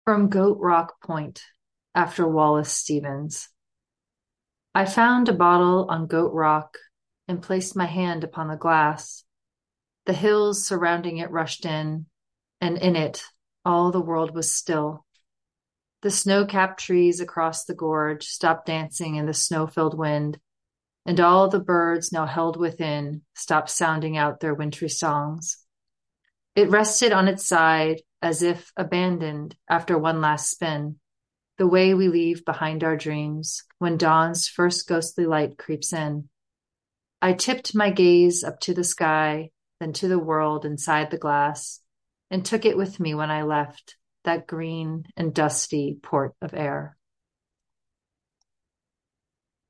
From Goat Rock Point, after Wallace Stevens. I found a bottle on Goat Rock and placed my hand upon the glass. The hills surrounding it rushed in, and in it all the world was still. The snow-capped trees across the gorge stopped dancing in the snow-filled wind, and all the birds now held within stopped sounding out their wintry songs. It rested on its side as if abandoned after one last spin, the way we leave behind our dreams when dawn's first ghostly light creeps in. I tipped my gaze up to the sky, then to the world inside the glass, and took it with me when I left that green and dusty port of air.